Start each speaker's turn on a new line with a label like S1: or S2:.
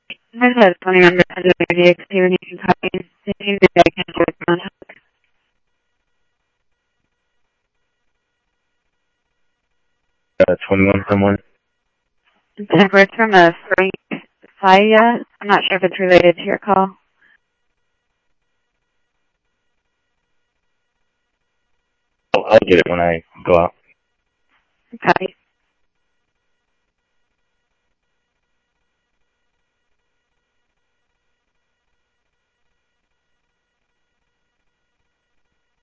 S1: There's a 20 on the experiencing copies. I can do it on.
S2: Uh, 21 someone.
S1: The number is from a Frank Saya. I'm not sure if it's related to your call.
S2: I'll get it when I go out.
S1: Copy.